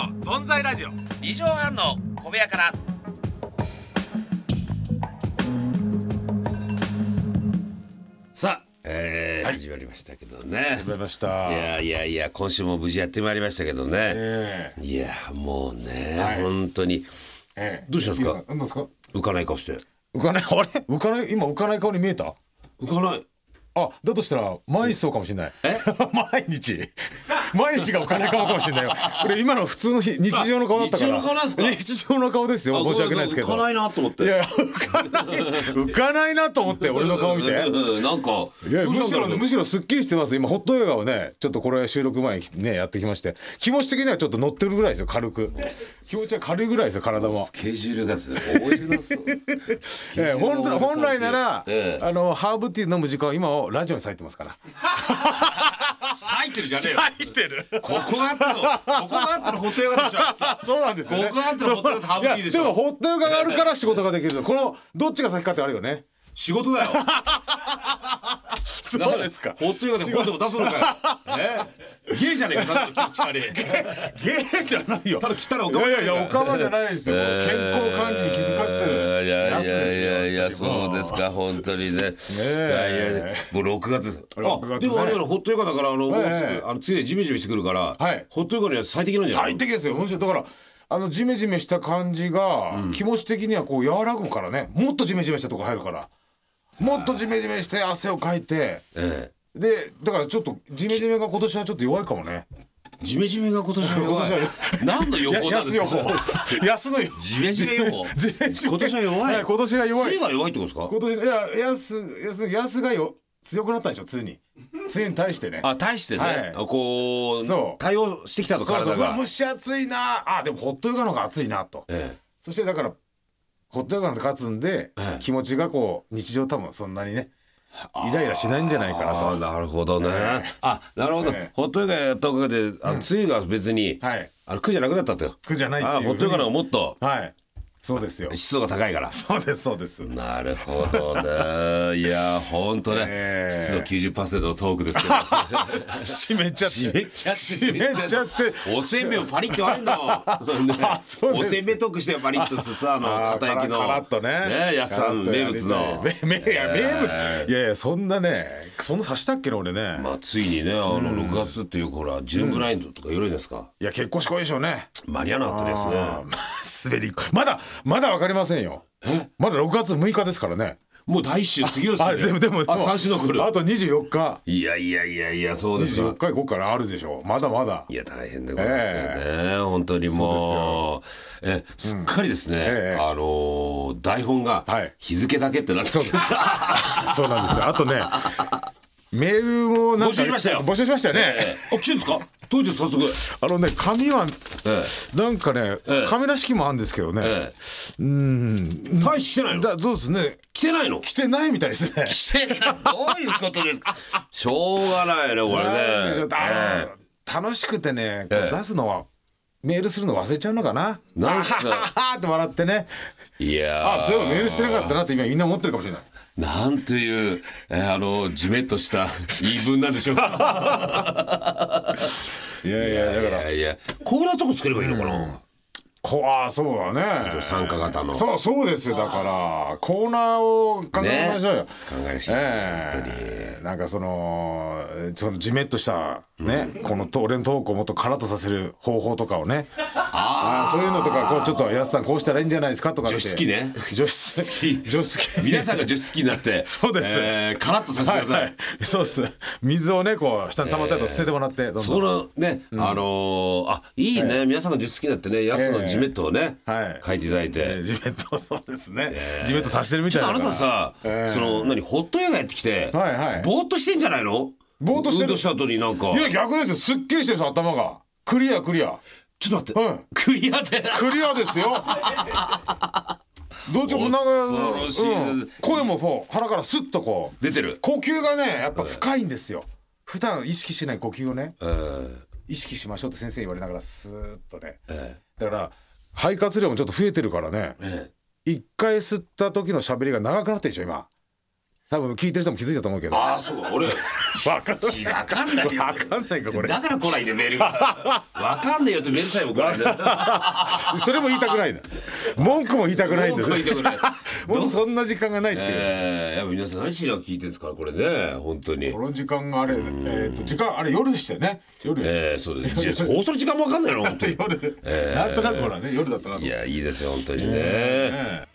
の存在ラジオ 2畳半の小部屋から。さあ、始まりましたけどね。 始まりました。 いや今週も無事やってまいりましたけどね、いやもうね、本当に、どうしたんですか？ 何ですか？ 浮かない顔して。 浮かない、あれ浮かない、今浮かない顔に見えた？ 浮かない。 あ、だとしたら毎日そうかもしれない。毎日が浮かない顔かもしれないよ。これ今の普通の日常の顔だったから。 日常の顔なんですか？ 日常の顔ですよ。申し訳ないですけど。 浮かないなと思って。 いや浮かないなと思って俺の顔見て。 なんかいやむしろすっきりしてます。今ホットヨガをね、ちょっとこれ収録前にねやってきまして、気持ち的にはちょっと乗ってるぐらいですよ。軽く気持ちは軽いぐらいですよ。体もスケジュールが多いな。そう本来なら、ハーブティー飲む時間は今をラジオに咲いてますから。 咲いてるじゃねえよ。 咲いてる。 ここがあったのホットヨガでしょ。 そうなんですよね。 ここがあったのホットヨガとハーブティーでしょ。 でもホットヨガがあるから仕事ができる。このどっちが先かってあるよね。 仕事だよ。 そうですか。 ホットヨガで本でも出すのかよ。ゲイじゃねえか。ただの気持ち悪い。 ゲーじゃないよ。 ただ来たらおかまじゃない。 いやおかまじゃないですよ。健康管理に気遣ってる。 いやそうですか、本当にね。もう6月。でもあれホットヨガだからもうすぐ次でジメジメしてくるから、ホットヨガには最適なんじゃない？ 最適ですよ。むしろだからジメジメした感じが気持ち的にはこう和らぐからね。もっとジメジメしたとこ入るから。もっとジメジメして汗をかいて。でだからちょっとジメジメが今年はちょっと弱いかもね。 ジメジメが今年は弱い。何の予報なんですか？ 安のジメジメ予報。今年は弱い。 今年が弱い。 梅雨が弱いってことですか？ 今年安が強くなったんでしょ。梅雨に対してね。 対してね。こう対応してきたと体が。 蒸し暑いな。でもホットヨガの方が暑いなと。そしてだからホットヨガの勝つんで気持ちがこう日常多分そんなにね。イライラしないんじゃないかなと。 なるほどね。なるほど。ホットヨガやったおかげで梅雨が別に苦じゃなくなったと。 苦じゃないっていう。 ホットヨガの方がもっとそうですよ。 湿度が高いから。 そうです。 なるほどね。いや本当ね、湿度 90% のトークですけど。 湿っちゃっておせんべいをパリって割るんだもん。おせんべいトークしてパリッとしてさ、片焼きのカラッとね、 やすさん名物の名物。いやそんなね、そんなさしたっけな俺ね。 ついにね6月っていうほらジューンブラインドとか言うじゃないですか。 いや結構しこいでしょうね。 間に合わなかったですね。 滑りまだわかりませんよ。まだ6月6日ですからね。 もう第一週次の週でも 3週残る。 あと24日。 いやそうですよ。 24日後からあるでしょ。まだいや大変でございますけどね。本当にもうすっかりですね、台本が日付だけってなってそうなんですよ。あとねメールも募集しましたよ。 募集しましたよね。 来てるんですか？当時早速紙はなんかね、カメラ式もあるんですけどね。 大使来てないの？ そうですね。 来てないの？ 来てないみたいですね。 来てない。どういうことですか？しょうがないねこれね。 楽しくてね、出すのはメールするの忘れちゃうのかな。 なんすかって笑ってね。いやそういえばメールしてなかったなって今みんな思ってるかもしれない。 なんていうじめっとした言い分なんでしょうか。いやこんなとこ作ればいいのかな。 そうだね。 参加型の。 そうですよ。だからコーナーを考えましょうよ。 考えましょう。本当になんかそのじめっとしたね、この俺のトークをもっとカラッとさせる方法とかをね。そういうのとかちょっとやすさんこうしたらいいんじゃないですかとかって。 除湿機ね。 除湿機。 皆さんが除湿機になって。 そうです。 カラッとさせてください。 そうです。水をねこう下に溜まったやつを捨ててもらって。 そのねいいね。皆さんが除湿機になってね、やすのジメットをね書いていただいて。 ジメットそうですね。ジメットさせてるみたいな。 ちょっとあなたさ、ホットヨガやってきてぼーっとしてんじゃないの？ ぼーっとしてる。 した後になんか。 いや逆ですよ。すっきりしてるんです頭が。クリア。 ちょっと待って。クリアですよ。どっちも声も鼻からスッとこう出てる。 呼吸がねやっぱ深いんですよ。普段意識しない呼吸をね意識しましょうって先生言われながらスーッとね。だから肺活量もちょっと増えてるからね。一回吸った時の喋りが長くなってるでしょ今。 多分聞いてる人も気づいたと思うけど。 ああそう俺分かんないよ。 分かんないかこれ。 だから来ないでメールが分かんないよってメールさえも来ないんだ。 それも言いたくないんだ。文句も言いたくないんです。 文句も言いたくない。 もうそんな時間がないっていう。 やっぱ皆さん何しな聞いてるんですからこれね本当に。 この時間があれ時間あれ夜でしたよね。夜。 そうです。放送の時間も分かんないの本当に。 夜。なんとなくほらね夜だったな。 いやいいですよ本当にね。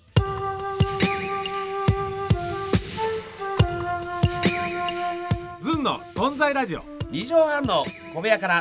ズンの存在ラジオ 2畳半の小部屋から。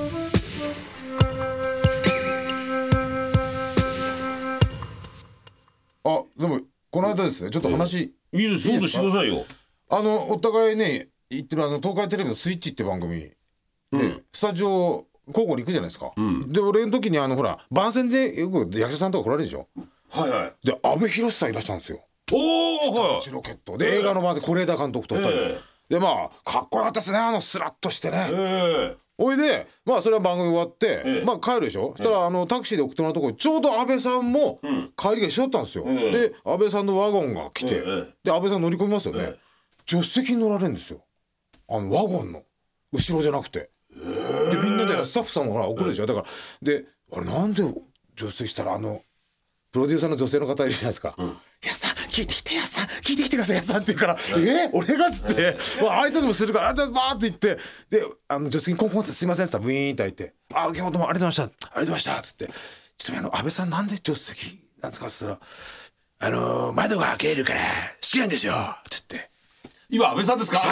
あでもこの間ですねちょっと話、 いいですどうぞしてくださいよ。 お互いね言ってる東海テレビのスイッチって番組で、スタジオ交互に行くじゃないですか、で俺の時にほら番宣でよく役者さんとか来られるでしょ。 はいはいで阿部寛さんいらっしゃるんですよ。 おおチロケットで映画の番宣是枝監督と2人でまあかっこよかったですねスラッとしてね。おいでまあそれは番組終わって、まあ帰るでしょ。そしたらタクシーで送ってもらったところちょうど安倍さんも帰りが一緒だったんですよ。で安倍さんのワゴンが来て、で安倍さん乗り込みますよね。助手席に乗られるんですよ。ワゴンの後ろじゃなくて。でみんなでスタッフさんもほら送るでしょ。だからであれなんで助手席したらプロデューサーの女性の方いるじゃないですか。やさん聞いてきてやさん聞いてきてくださいやさんって言うから俺がっつって挨拶もするからあバーって言ってで助手席にコンコンってすいませんって言ったらウィーンって開いて今日どうもありがとうございましたありがとうございましたっつってちなみに安倍さんなんで助手席なんですかっつったら窓が開けるから好きなんですよっつって。 今安倍さんですか。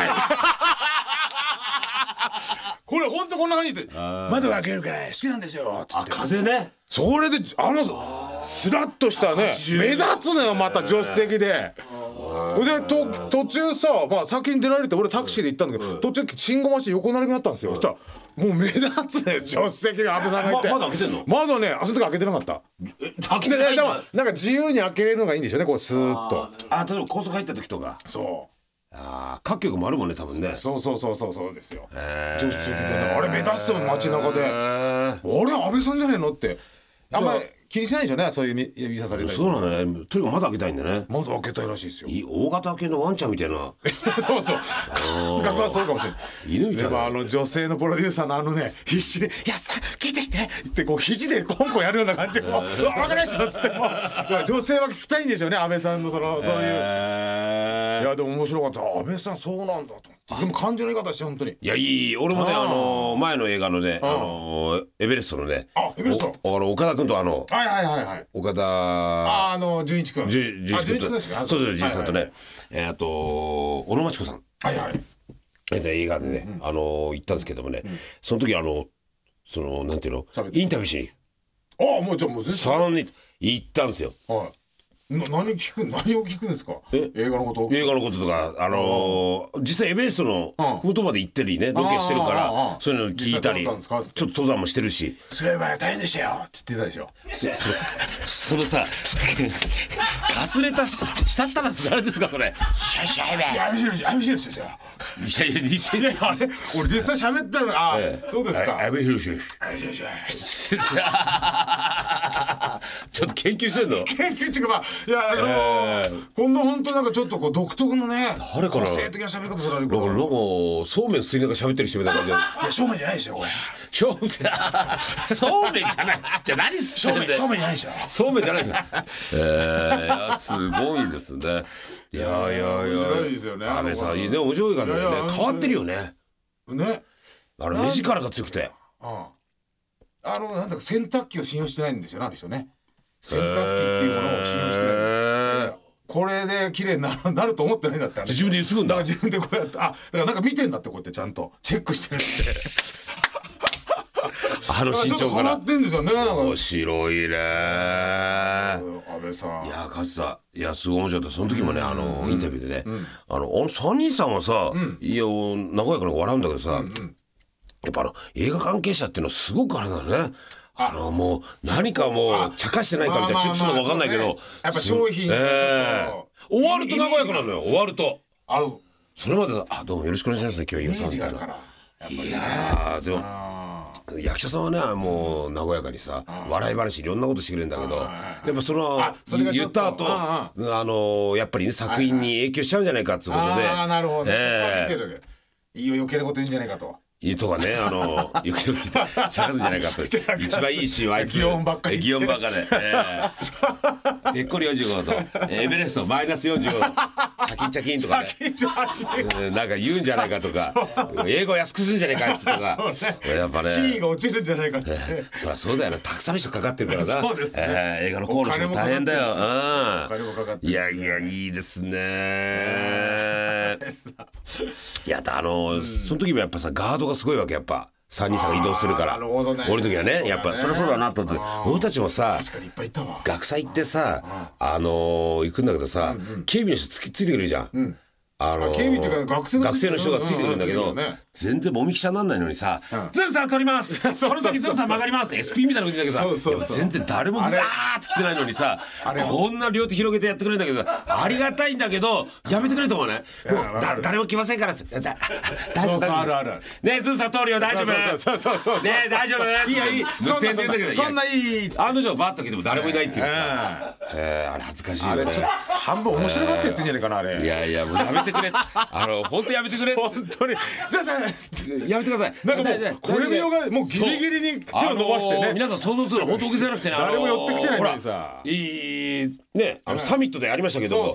これほんとこんな感じで窓が開けるから好きなんですよっつって。 風ね。 それでスラッとしたね目立つのよまた助手席で。で途中さ、まあ、先に出られて俺タクシーで行ったんだけど、途中信号待ちで横並びになったんですよ。そしたらもう目立つね助手席に安倍さんがいて。 まだ開けてんの。 まだねその時開けてなかった。 開けてない。 でもなんか自由に開けれるのがいいんでしょうねこうスーッと。 例えば高速入った時とか。 そう各局もあるもんね多分ね。 そうですよ。助手席でねあれ目立つの街中であれ安倍さんじゃねえのってあんまり気にしないでしょうねそういう指さされたり。 そうなんだね。とにかく窓開けたいんだね。 窓開けたいらしいですよ。 大型犬のワンちゃんみたいな。 そう感覚はそうかもしれない。 犬みたいな。 でも女性のプロデューサーの必死に「やっさ聞いてきて」ってこう肘でコンコンやるような感じで「分かりました」っつっても女性は聞きたいんでしょうね安倍さんのそういう。いやでも面白かった。安倍さんそうなんだと思って。でも感情の言い方して本当に。 いやいい俺もね前の映画のねエベレストのねエベレスト岡田君とはい岡田純一君純一君とそう純一さんとねあと小野真知子さん映画でね行ったんですけどもねその時そのなんていうのインタビューしにもうじゃあもう 3人行ったんですよ。 何を聞くんですか。映画のこととか実際エベレストのことまで行ったりねロケしてるからそういうの聞いたりちょっと登山もしてるし。 そういえば大変でしたよって言ってたでしょ。 そのさかすれたしたったら誰ですかそれ。 やめしろですよ。 いや似てない。 俺実際喋ったのそうですか。 ちょっと研究してんの。 研究っていうか今度本当なんかちょっとこう独特のね誰から個性的な喋り方されるから。 なんかそうめん吸いながら喋ってる人みたいな感じで。 いやそうめんじゃないですよこれ。 そうめんじゃない。じゃあ何そうめんじゃないですよ。 そうめんじゃないですよ。すごいですね。いや面白いですよね。 安倍さんいいね面白いからね変わってるよね。 目力が強くて。 なんだか洗濯機を信用してないんですよねあの人ね。洗濯機っていうものを信用してない。これで綺麗になると思ってないんだったら、 自分でゆすぐんだ。 自分でこうやってだからなんか見てんだってこうやってちゃんとチェックしてるって身長から変わってんですよね。 面白いね安倍さん。 いや勝田すごい面白かった。その時もねインタビューでね3人さんはさいや和やかに笑うんだけどさやっぱ映画関係者っていうのすごくあれだね。もう何かもう茶化してないかみたいなチェックするのか分かんないけどやっぱ商品終わると和やかなのよ。終わるとそれまでどうもよろしくお願いします今日飯尾さんみたいな。いやでも役者さんはねもう和やかにさ笑い話いろんなことしてくれるんだけどやっぱその言った後やっぱりね作品に影響しちゃうんじゃないかっていうことでなるほどいいよ余計なこと言うんじゃないかと。 いいとかねよく言ってしゃかすんじゃないかと一番いいシーンはあいつ擬音ばっかりでぺっこり45度とエベレストマイナス45度チャキンチャキンとかねなんか言うんじゃないかとか英語安くするんじゃないかあいつとかやっぱねキーが落ちるんじゃないかってそりゃそうだよなたくさんの人かかってるからなそうですね映画のコールも大変だよいやいいですねいやその時もやっぱさガードがすごいわけやっぱ3人さんが移動するから降りる時はねやっぱそりゃそうだなと思って俺たちもさ学祭行ってさ行くんだけどさ警備の人ついてくれるじゃん警備っていうか学生の人がついてくるんだけど全然もみくちゃになんないのにさズンさん取りますその時ズンさん曲がりますって SP みたいなこと言うんだけどさ全然誰もうわーって来てないのにさこんな両手広げてやってくれるんだけどありがたいんだけどやめてくれと思うねもう誰も来ませんから大丈夫あるあるねえズンさん通るよ大丈夫ねえ大丈夫いい無線で言うんだけどそんないい案の定バッと来ても誰もいないっていうさあれ恥ずかしいよね半分面白がって言ってんじゃないかなあれいやもうやめてくれ本当やめてくれ本当にやめてくださいなんかもうこれ見ようがもうギリギリに手を伸ばしてね皆さん想像するの本当おかしじゃなくてね誰も寄ってきてないのにさねサミットでありましたけど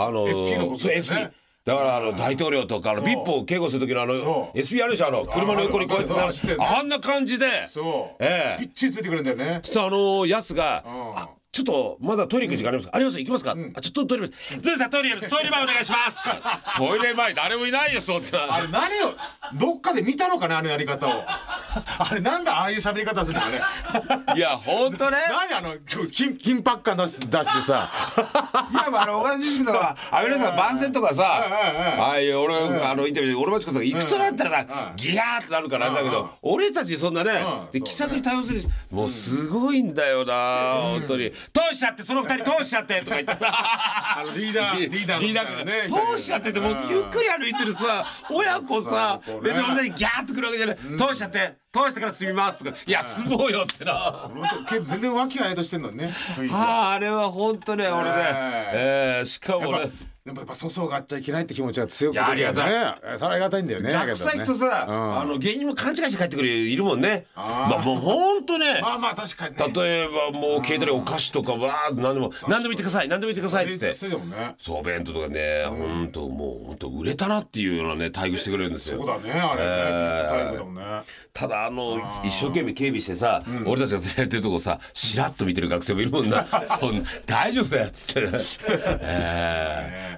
SP のことですねだから大統領とかビップを警護する時のSP あるでしょ車の横にこうやってあんな感じでぴっちりついてくるんだよねそしたらヤスがちょっとまだトイレ行く時間ありますあります行きますかちょっとトイレズンさんトイレ前お願いしますトイレ前誰もいないよそんなあれ何をどっかで見たのかなあのやり方をあれなんだああいう喋り方するのねいやほんとね何緊迫感出してさいやおかしいけど皆さん番宣とかさ俺インタビューで俺マチコさんが行くとなったらさギヤーってなるからあれだけど俺たちそんなね気さくに対応するもうすごいんだよな本当に通しちゃってその二人通しちゃってとか言ってリーダーがね通しちゃっててもうゆっくり歩いてるさ親子さ別に俺たちギャーッとくるわけじゃない通しちゃって通してから住みますとかいや住もうよってな全然和気あいあいとしてんのにねあれは本当ね俺ねしかもねでもやっぱ粗相があっちゃいけないって気持ちが強くてありがたいそれはありがたいんだよね学祭とさ芸人も勘違いして帰ってくるいるもんねもうほんとねまあ確かに例えばもう携帯でお菓子とかわー何でも言ってください何でも言ってくださいって言ってそう弁当とかねほんともうほんと売れたなっていうようなね待遇してくれるんですよそうだねあれただ一生懸命警備してさ俺たちが連れられてるとこさしらっと見てる学生もいるもんなそんな大丈夫だよっつって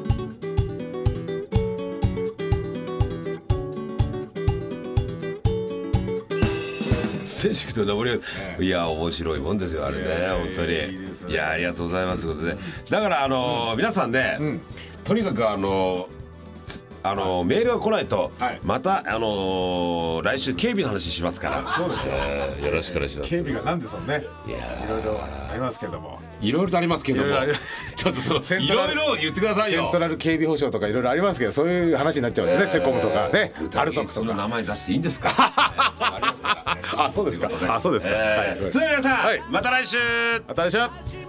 選手と登りいや面白いもんですよあれね本当にいやありがとうございますということでだから皆さんねとにかくメールが来ないとまた来週警備の話しますからそうですよよろしくお願いします警備がなんでそうねいろいろありますけどもいろいろとありますけどもちょっといろいろ言ってくださいよセントラル警備保障とかいろいろありますけどそういう話になっちゃうんですねセコムとかねアルソックとかそんな名前出していいんですかあそうですかあそうですかそれでは皆さんまた来週また来週